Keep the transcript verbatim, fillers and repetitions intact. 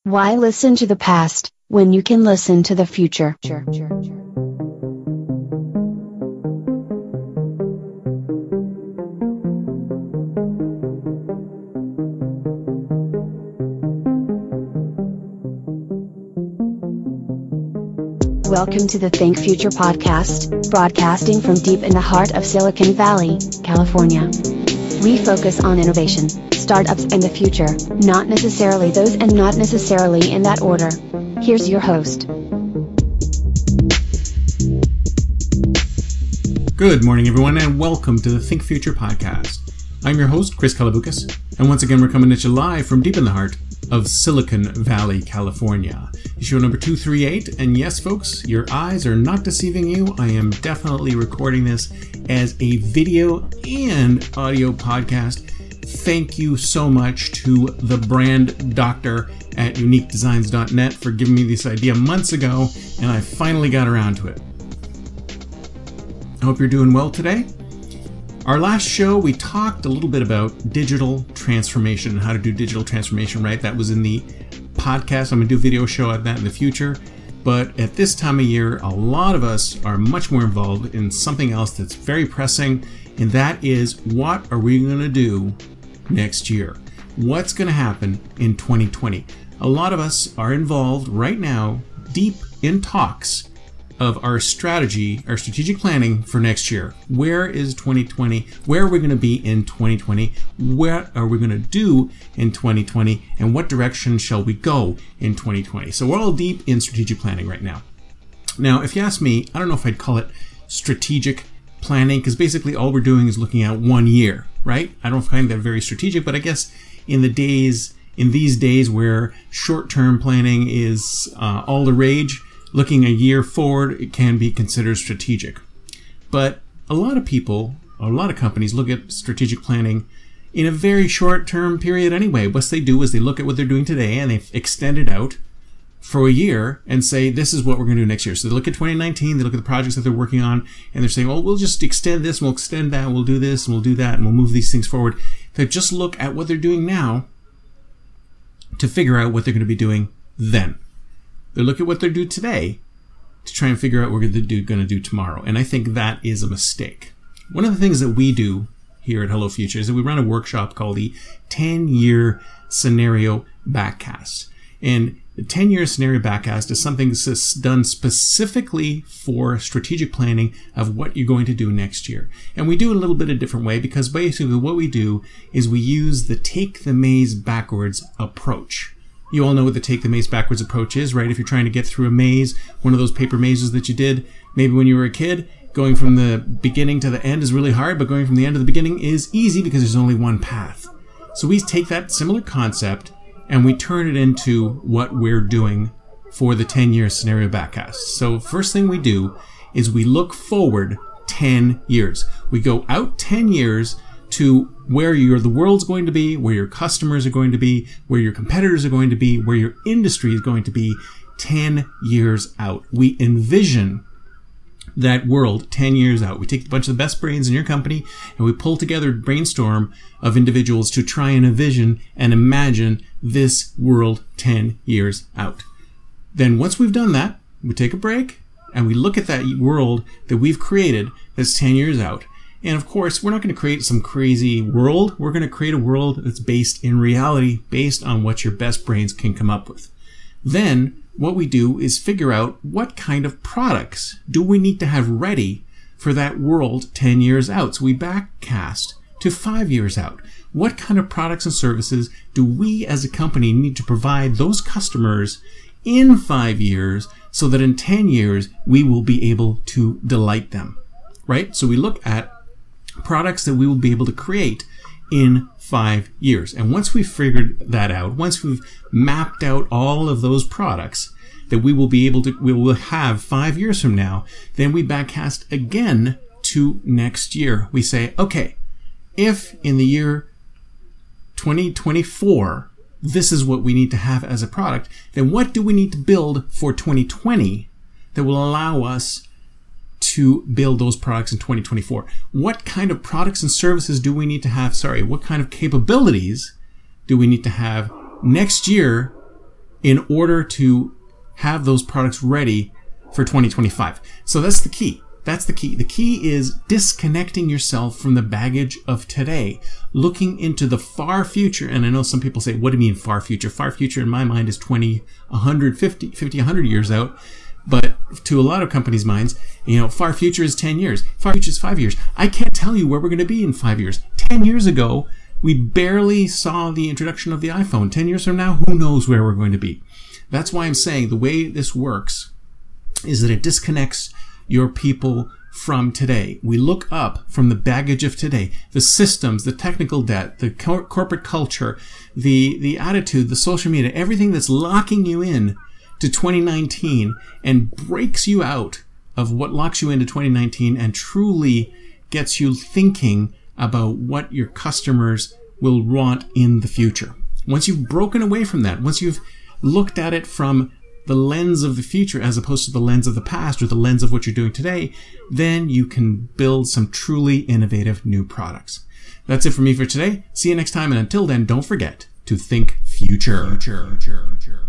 Why listen to the past, when you can listen to the future? Welcome to the Think Future podcast, broadcasting from deep in the heart of Silicon Valley, California. We focus on innovation, startups and the future, not necessarily those and not necessarily in that order. Here's your host. Good morning, everyone, and welcome to the Think Future podcast. I'm your host, Chris Kalaboukis, and once again, we're coming at you live from deep in the heart of Silicon Valley, California. Show number two thirty-eight, and yes, folks, your eyes are not deceiving you. I am definitely recording this as a video and audio podcast. Thank you so much to the brand doctor at unique designs dot net for giving me this idea months ago, and I finally got around to it. I hope you're doing well today. Our last show, we talked a little bit about digital transformation and how to do digital transformation right. That was in the podcast. I'm going to do a video show on that in the future. But at this time of year, a lot of us are much more involved in something else that's very pressing, and that is, what are we going to do next year? What's going to happen in twenty twenty? A lot of us are involved right now, deep in talks of our strategy, our strategic planning for next year. Where is twenty twenty? Where are we going to be in twenty twenty? What are we going to do in twenty twenty? And what direction shall we go in twenty twenty? So we're all deep in strategic planning right now. Now, if you ask me, I don't know if I'd call it strategic planning, because basically all we're doing is looking at one year, right? I don't find that very strategic, but I guess in the days, in these days where short-term planning is uh, all the rage, looking a year forward, it can be considered strategic. But a lot of people, a lot of companies look at strategic planning in a very short-term period anyway. What they do is they look at what they're doing today and they extend it out for a year and say, this is what we're going to do next year. So they look at twenty nineteen, they look at the projects that they're working on, and they're saying, well, we'll just extend this, and we'll extend that, and we'll do this, and we'll do that, and we'll move these things forward. They just look at what they're doing now to figure out what they're going to be doing then. They look at what they do today to try and figure out what we're going to do tomorrow. And I think that is a mistake. One of the things that we do here at Hello Future is that we run a workshop called the ten-year Scenario Backcast. And the ten-year Scenario Backcast is something that's done specifically for strategic planning of what you're going to do next year. And we do it a little bit a different way, because basically what we do is we use the take the maze backwards approach. You all know what the take the maze backwards approach is, right? If you're trying to get through a maze, one of those paper mazes that you did maybe when you were a kid, going from the beginning to the end is really hard, but going from the end to the beginning is easy because there's only one path. So we take that similar concept and we turn it into what we're doing for the ten-year Scenario Backcast. So first thing we do is we look forward ten years. We go out ten years to where your the world's going to be, where your customers are going to be, where your competitors are going to be, where your industry is going to be ten years out. We envision that world ten years out. We take a bunch of the best brains in your company and we pull together a brainstorm of individuals to try and envision and imagine this world ten years out. Then once we've done that, we take a break and we look at that world that we've created that's ten years out. And of course, we're not going to create some crazy world. We're going to create a world that's based in reality, based on what your best brains can come up with. Then what we do is figure out what kind of products do we need to have ready for that world ten years out. So we backcast to five years out. What kind of products and services do we as a company need to provide those customers in five years so that in ten years we will be able to delight them, right? So we look at products that we will be able to create in five years. And once we've figured that out, once we've mapped out all of those products that we will be able to, we will have five years from now, then we backcast again to next year. We say, okay, if in the year twenty twenty-four, this is what we need to have as a product, then what do we need to build for twenty twenty that will allow us to build those products in twenty twenty-four? What kind of products and services do we need to have? Sorry, what kind of capabilities do we need to have next year in order to have those products ready for twenty twenty-five. So that's the key. That's the key. The key is disconnecting yourself from the baggage of today, looking into the far future. And I know some people say, what do you mean far future? Far future in my mind is twenty, one hundred, fifty, fifty, one hundred years out. But to a lot of companies' minds, you know, far future is ten years. Far future is five years. I can't tell you where we're going to be in five years. ten years ago, we barely saw the introduction of the iPhone. ten years from now, who knows where we're going to be? That's why I'm saying the way this works is that it disconnects your people from today. We look up from the baggage of today, the systems, the technical debt, the cor- corporate culture, the, the attitude, the social media, everything that's locking you in to twenty nineteen and breaks you out of what locks you into twenty nineteen and truly gets you thinking about what your customers will want in the future. Once you've broken away from that, once you've looked at it from the lens of the future as opposed to the lens of the past or the lens of what you're doing today, then you can build some truly innovative new products. That's it for me for today. See you next time, and until then, don't forget to think future. future, future, future.